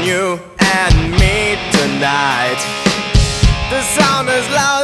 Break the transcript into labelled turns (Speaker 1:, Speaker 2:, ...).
Speaker 1: you and me tonight. The sound is loud